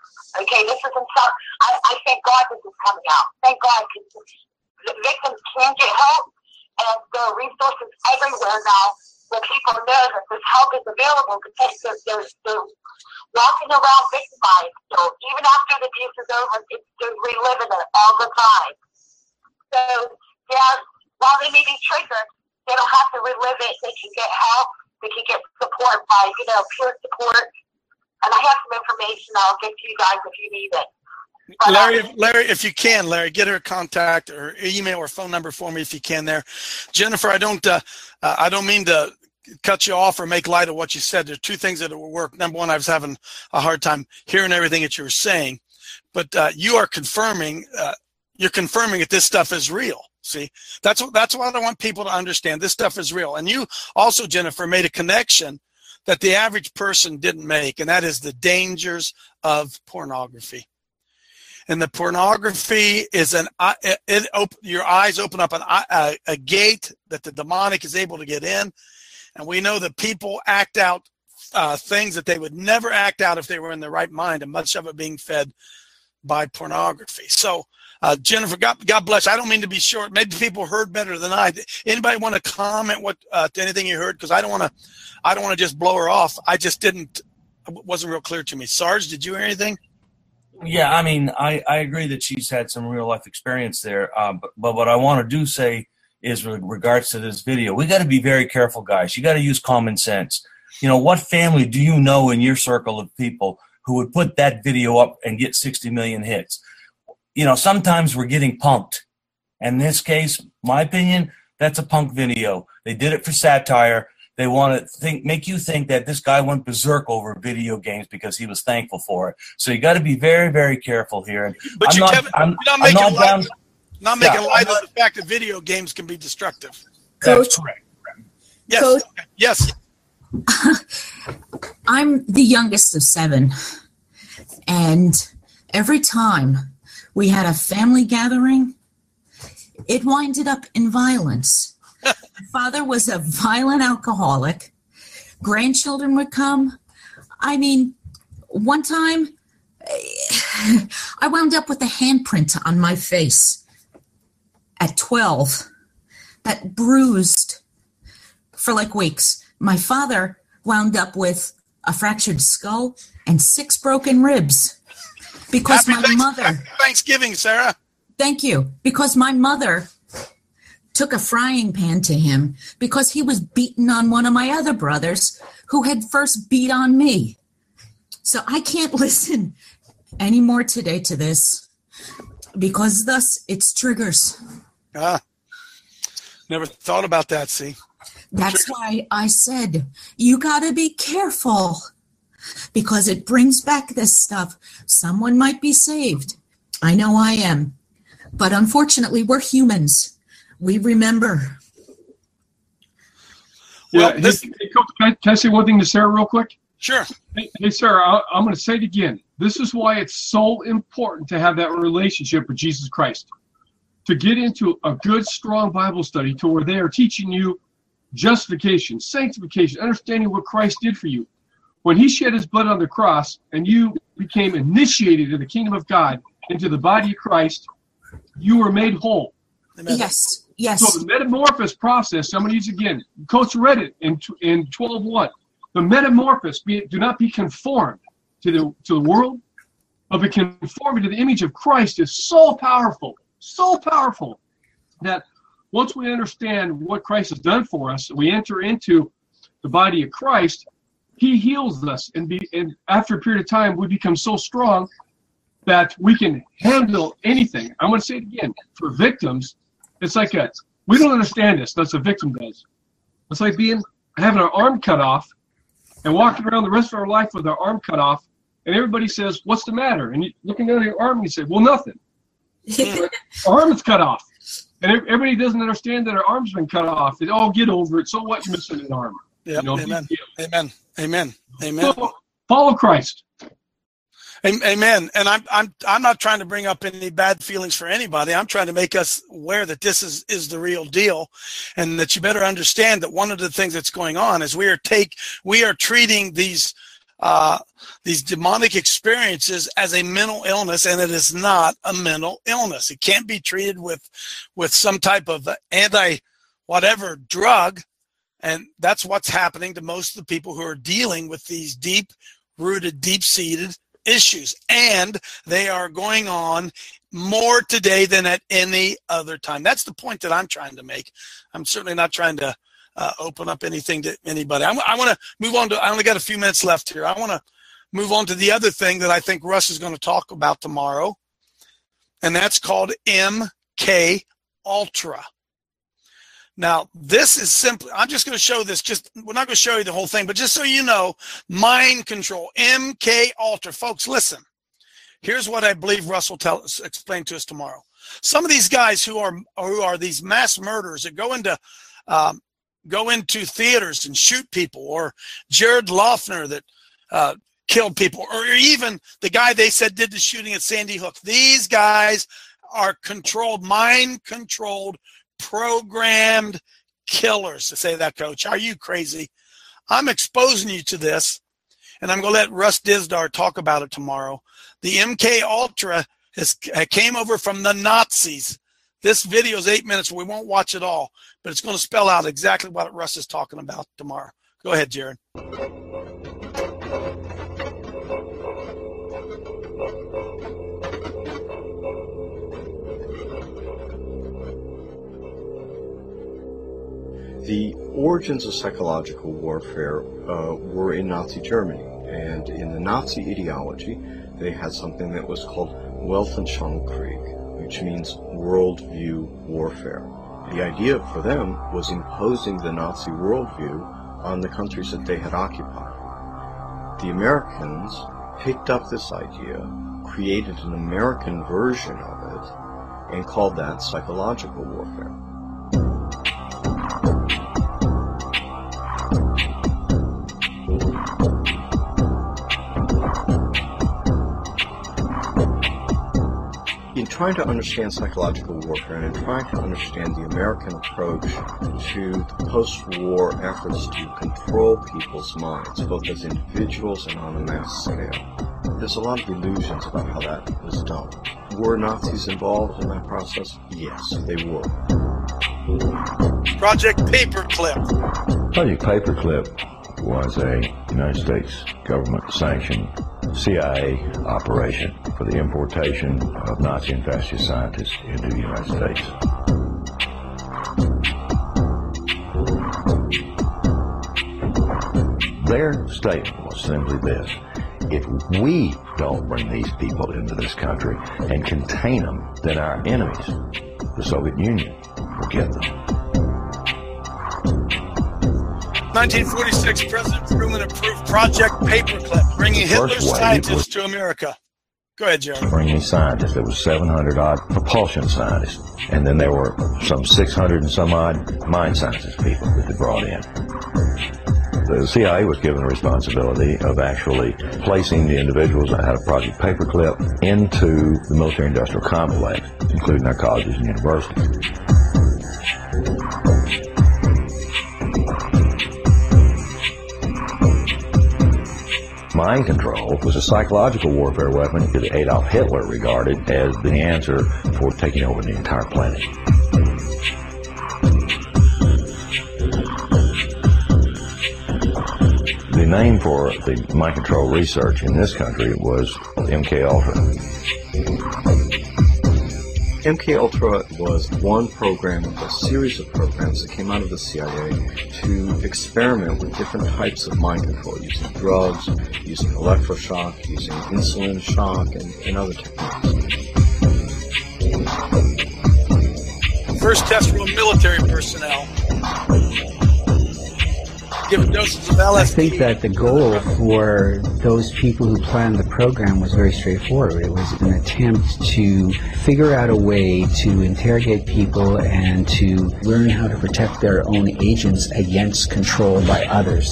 Okay, this isn't some. I thank God this is coming out. Thank God, because the victims can get help, and there are resources everywhere now where people know that this help is available, because they're walking around victimized. So even after the abuse is over, they're reliving it all the time. So, yeah, while they may be triggered, they don't have to relive it. They can get help. They can get support by, peer support. And I have some information I'll get to you guys if you need it. But, Larry, if you can, get her contact or email or phone number for me if you can there. Jennifer, I don't mean to cut you off or make light of what you said. There are two things that will work. Number one, I was having a hard time hearing everything that you were saying, but you are confirming, that this stuff is real. See, that's what I want people to understand. This stuff is real. And you also, Jennifer, made a connection that the average person didn't make, and that is the dangers of pornography. And the pornography is your eyes open up a gate that the demonic is able to get in. And we know that people act out things that they would never act out if they were in their right mind, and much of it being fed by pornography. So, Jennifer, God bless. I don't mean to be short. Maybe people heard better than I. Anybody want to comment to anything you heard? Because I don't want to just blow her off. I just didn't. It wasn't real clear to me. Sarge, did you hear anything? Yeah, I mean, I agree that she's had some real life experience there. But what I want to say is with regards to this video, we got to be very careful, guys. You got to use common sense. What family do you know in your circle of people who would put that video up and get 60 million hits? Sometimes we're getting punked. And in this case, my opinion, that's a punk video. They did it for satire. They want to make you think that this guy went berserk over video games because he was thankful for it. So you got to be very, very careful here. But you're not making light of the fact that video games can be destructive. Coach, that's correct. Yes. Coach, yes. I'm the youngest of 7, and every time we had a family gathering, it winded up in violence. My father was a violent alcoholic. Grandchildren would come. I mean, one time I wound up with a handprint on my face at 12 that bruised for like weeks. My father wound up with a fractured skull and 6 broken ribs because Happy mother... Thanksgiving, Sarah. Thank you. Because my mother took a frying pan to him because he was beaten on one of my other brothers who had first beat on me. So I can't listen anymore today to this because thus it's triggers. Never thought about that, see? That's why I said, you got to be careful because it brings back this stuff. Someone might be saved. I know I am. But unfortunately, we're humans. We remember. Well, hey, Coach, can I say one thing to Sarah real quick? Sure. Hey Sarah, I'm going to say it again. This is why it's so important to have that relationship with Jesus Christ. To get into a good, strong Bible study to where they are teaching you justification, sanctification, understanding what Christ did for you. When he shed his blood on the cross and you became initiated in the kingdom of God into the body of Christ, you were made whole. Amen. Yes. So the metamorphosis process, I'm going to use it again. Coach read it in 12:1. The metamorphosis, do not be conformed to the world, but be conformed to the image of Christ is so powerful that once we understand what Christ has done for us, we enter into the body of Christ, he heals us, and after a period of time, we become so strong that we can handle anything. I'm going to say it again. For victims, it's like we don't understand this. That's what a victim does. It's like having our arm cut off and walking around the rest of our life with our arm cut off, and everybody says, "What's the matter?" And you looking down at your arm, and you say, "Well, nothing." Our arm is cut off. And everybody doesn't understand that our arm's been cut off. They all get over it. So what? You're missing an arm. Yep. Amen. So, follow Christ. Amen. And I'm not trying to bring up any bad feelings for anybody. I'm trying to make us aware that this is the real deal, and that you better understand that one of the things that's going on is we are treating these demonic experiences as a mental illness, and it is not a mental illness. It can't be treated with some type of anti-whatever drug, and that's what's happening to most of the people who are dealing with these deep-rooted, deep-seated issues, and they are going on more today than at any other time. That's the point that I'm trying to make. I'm certainly not trying to open up anything to anybody. I want to move on to, I only got a few minutes left here. I want to move on to the other thing that I think Russ is going to talk about tomorrow, and that's called MK Ultra. Now, this is simply, I'm just going to show this, we're not going to show you the whole thing, but just so you know, mind control, MK Ultra. Folks, listen. Here's what I believe Russ will explain to us tomorrow. Some of these guys who are these mass murderers that go into theaters and shoot people, or Jared Loughner that killed people, or even the guy they said did the shooting at Sandy Hook. These guys are controlled, mind-controlled, programmed killers. To say that, Coach, are you crazy? I'm exposing you to this, and I'm going to let Russ Dizdar talk about it tomorrow. The MK Ultra came over from the Nazis. This video is 8 minutes. We won't watch it all, but it's going to spell out exactly what Russ is talking about tomorrow. Go ahead, Jared. The origins of psychological warfare were in Nazi Germany, and in the Nazi ideology, they had something that was called Weltanschauungskrieg, which means worldview warfare. The idea for them was imposing the Nazi worldview on the countries that they had occupied. The Americans picked up this idea, created an American version of it, and called that psychological warfare. In trying to understand psychological warfare and in trying to understand the American approach to the post-war efforts to control people's minds, both as individuals and on a mass scale, there's a lot of illusions about how that was done. Were Nazis involved in that process? Yes, they were. Project Paperclip. Project Paperclip was a United States government-sanctioned CIA operation for the importation of Nazi and fascist scientists into the United States. Their statement was simply this: if we don't bring these people into this country and contain them, then our enemies, the Soviet Union, will get them. 1946, President Truman approved Project Paperclip, bringing Hitler's scientists to America. Go ahead, Jerry. Bring these scientists. There was 700 odd propulsion scientists, and then there were some 600 and some odd mind sciences people that they brought in. The CIA was given the responsibility of actually placing the individuals that had a Project Paperclip into the military-industrial complex, including our colleges and universities. Mind control was a psychological warfare weapon that Adolf Hitler regarded as the answer for taking over the entire planet. The name for the mind control research in this country was MKUltra. MKUltra was one program of a series of programs that came out of the CIA to experiment with different types of mind control, using drugs, using electroshock, using insulin shock, and other techniques. First test for military personnel. Given doses of LSD. I think that the goal for those people who planned the program was very straightforward. It was an attempt to figure out a way to interrogate people and to learn how to protect their own agents against control by others.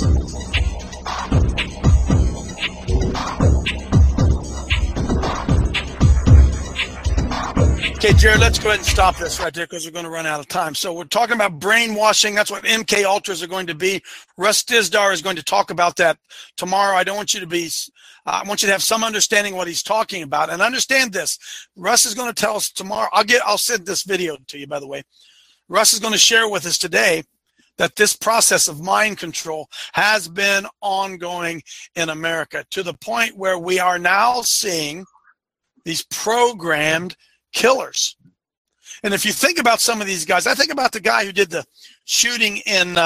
Okay, Jared, let's go ahead and stop this right there because we're going to run out of time. So we're talking about brainwashing. That's what MKUltras are going to be. Russ Dizdar is going to talk about that tomorrow. I don't want you to be, I want you to have some understanding of what he's talking about. And understand this. Russ is going to tell us tomorrow. I'll send this video to you, by the way. Russ is going to share with us today that this process of mind control has been ongoing in America to the point where we are now seeing these programmed killers. And if you think about some of these guys, I think about the guy who did the shooting in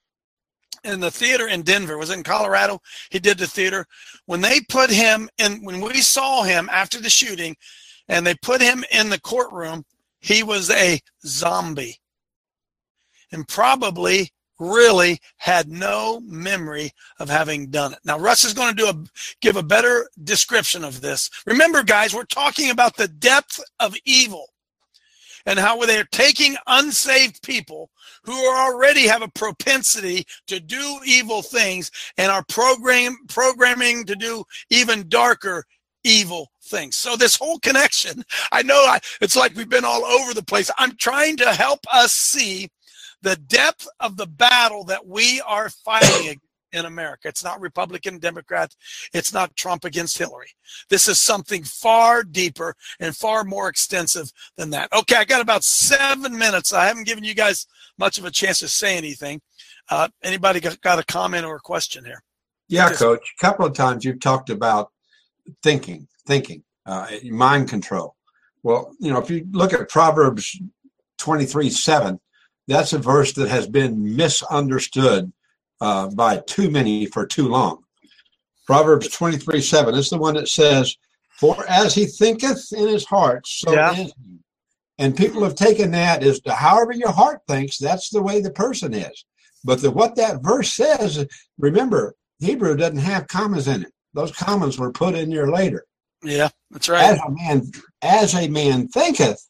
the theater in Denver. Was it in Colorado? He did the theater. When they put him in, when we saw him after the shooting and they put him in the courtroom, he was a zombie and probably really had no memory of having done it. Now, Russ is going to give a better description of this. Remember, guys, we're talking about the depth of evil and how they're taking unsaved people who already have a propensity to do evil things and are programming to do even darker evil things. So this whole connection, I know it's like we've been all over the place. I'm trying to help us see the depth of the battle that we are fighting in America. It's not Republican, Democrat. It's not Trump against Hillary. This is something far deeper and far more extensive than that. Okay, I got about 7 minutes. I haven't given you guys much of a chance to say anything. Anybody got a comment or a question here? Yeah, Coach. A couple of times you've talked about thinking, mind control. Well, you know, if you look at Proverbs 23:7, that's a verse that has been misunderstood by too many for too long. Proverbs 23:7 is the one that says, "For as he thinketh in his heart, so is he." And people have taken that as to however your heart thinks, that's the way the person is. But what that verse says, remember, Hebrew doesn't have commas in it. Those commas were put in there later. Yeah, that's right. As a man thinketh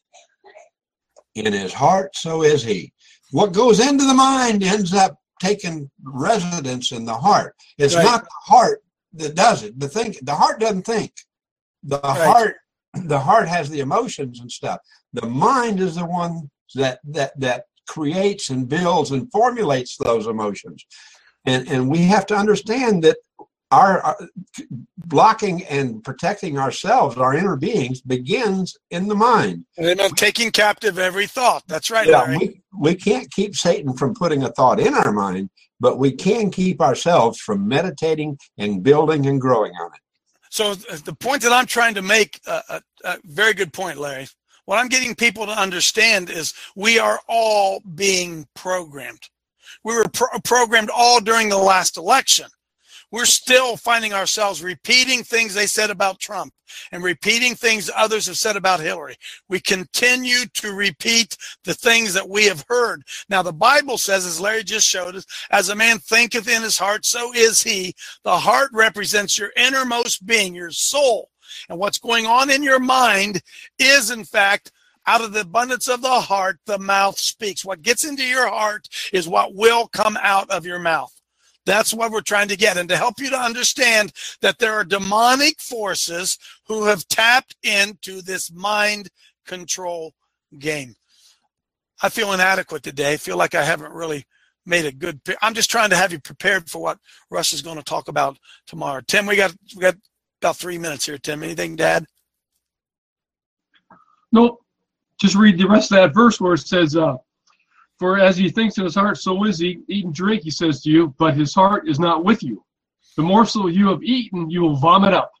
in his heart, so is he. What goes into the mind ends up taking residence in the heart. It's not the heart that does it. The heart doesn't think. The heart the heart has the emotions and stuff. The mind is the one that creates and builds and formulates those emotions. And we have to understand that our blocking and protecting ourselves, our inner beings, begins in the mind. And taking captive every thought. That's right, Yeah, Larry. we can't keep Satan from putting a thought in our mind, but we can keep ourselves from meditating and building and growing on it. So the point that I'm trying to make, a very good point, Larry. What I'm getting people to understand is we are all being programmed. We were programmed all during the last election. We're still finding ourselves repeating things they said about Trump and repeating things others have said about Hillary. We continue to repeat the things that we have heard. Now, the Bible says, as Larry just showed us, as a man thinketh in his heart, so is he. The heart represents your innermost being, your soul. And what's going on in your mind is, in fact, out of the abundance of the heart, the mouth speaks. What gets into your heart is what will come out of your mouth. That's what we're trying to get. And to help you to understand that there are demonic forces who have tapped into this mind control game. I feel inadequate today. I feel like I haven't really made a good. I'm just trying to have you prepared for what Russ is going to talk about tomorrow. Tim, we got about 3 minutes here, Tim. Anything, Dad? Nope. Just read the rest of that verse where it says, for as he thinks in his heart, so is he. Eat and drink, he says to you, but his heart is not with you. The morsel you have eaten, you will vomit up.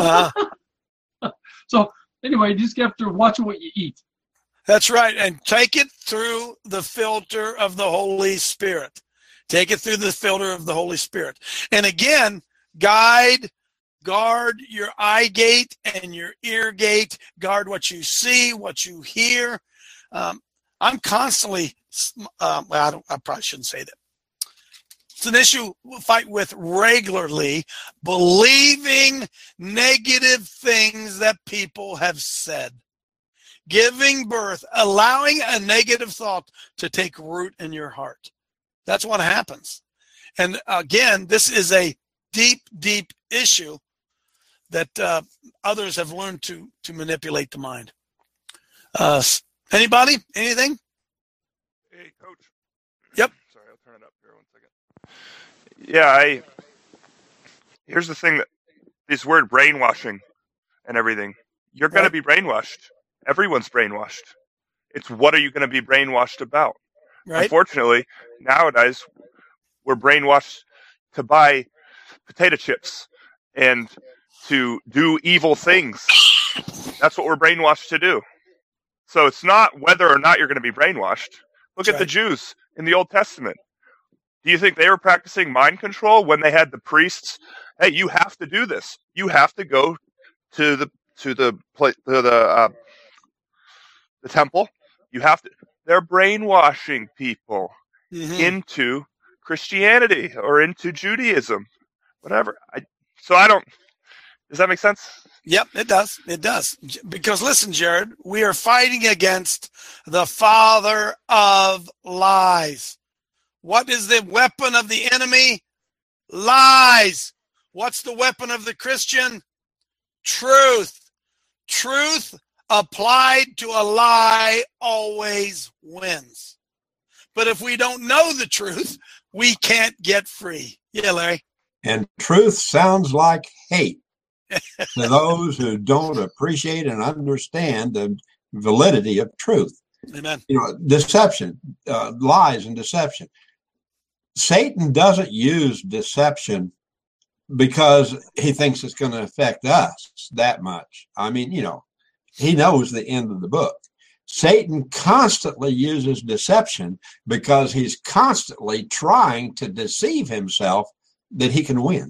So anyway, you just have to watch what you eat. That's right. And take it through the filter of the Holy Spirit. Take it through the filter of the Holy Spirit. And again, guard your eye gate and your ear gate. Guard what you see, what you hear. I'm constantly, I probably shouldn't say that. It's an issue we fight with regularly, believing negative things that people have said. Giving birth, allowing a negative thought to take root in your heart. That's what happens. And again, this is a deep, deep issue that others have learned to manipulate the mind. Anybody? Anything? Hey, Coach. Yep. Sorry, I'll turn it up here 1 second. Yeah, here's the thing, that this word brainwashing and everything. You're going to be brainwashed. Everyone's brainwashed. It's what are you going to be brainwashed about? Right. Unfortunately, nowadays, we're brainwashed to buy potato chips and to do evil things. That's what we're brainwashed to do. So it's not whether or not you're going to be brainwashed. Look at the Jews in the Old Testament. Do you think they were practicing mind control when they had the priests? Hey, you have to do this. You have to go to the temple. You have to. They're brainwashing people into Christianity or into Judaism, whatever. Does that make sense? Yep, it does. It does. Because listen, Jared, we are fighting against the father of lies. What is the weapon of the enemy? Lies. What's the weapon of the Christian? Truth. Truth applied to a lie always wins. But if we don't know the truth, we can't get free. Yeah, Larry. And truth sounds like hate to those who don't appreciate and understand the validity of truth. Amen. You know, deception, lies and deception. Satan doesn't use deception because he thinks it's going to affect us that much. I mean, you know, he knows the end of the book. Satan constantly uses deception because he's constantly trying to deceive himself that he can win.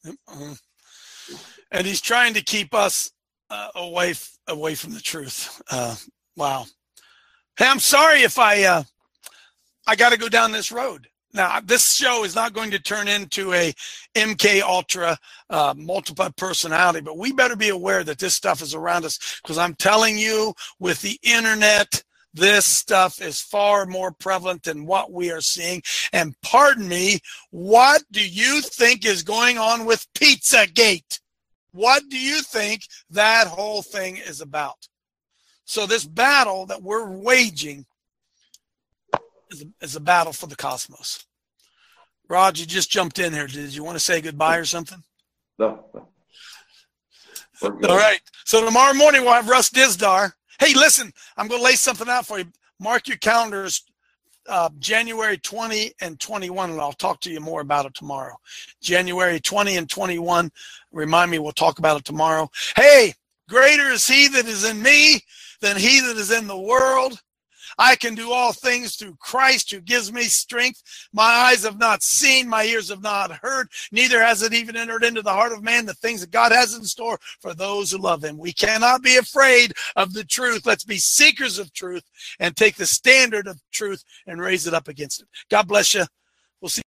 And he's trying to keep us away from the truth. Wow. Hey, I'm sorry if I got to go down this road. Now, this show is not going to turn into a MK Ultra multiple personality, but we better be aware that this stuff is around us, because I'm telling you, with the internet, this stuff is far more prevalent than what we are seeing. And pardon me, what do you think is going on with Pizzagate? What do you think that whole thing is about? So this battle that we're waging is a battle for the cosmos. Rod, you just jumped in here. Did you want to say goodbye or something? No. All right. So tomorrow morning we'll have Russ Dizdar. Hey, listen, I'm going to lay something out for you. Mark your calendars, January 20 and 21, and I'll talk to you more about it tomorrow. January 20 and 21. Remind me, we'll talk about it tomorrow. Hey, greater is he that is in me than he that is in the world. I can do all things through Christ who gives me strength. My eyes have not seen, my ears have not heard, neither has it even entered into the heart of man the things that God has in store for those who love him. We cannot be afraid of the truth. Let's be seekers of truth and take the standard of truth and raise it up against it. God bless you. We'll see.